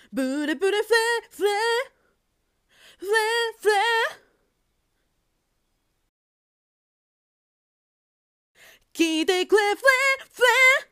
ブレブレフレフレフレフレ聞いてくれフレフレ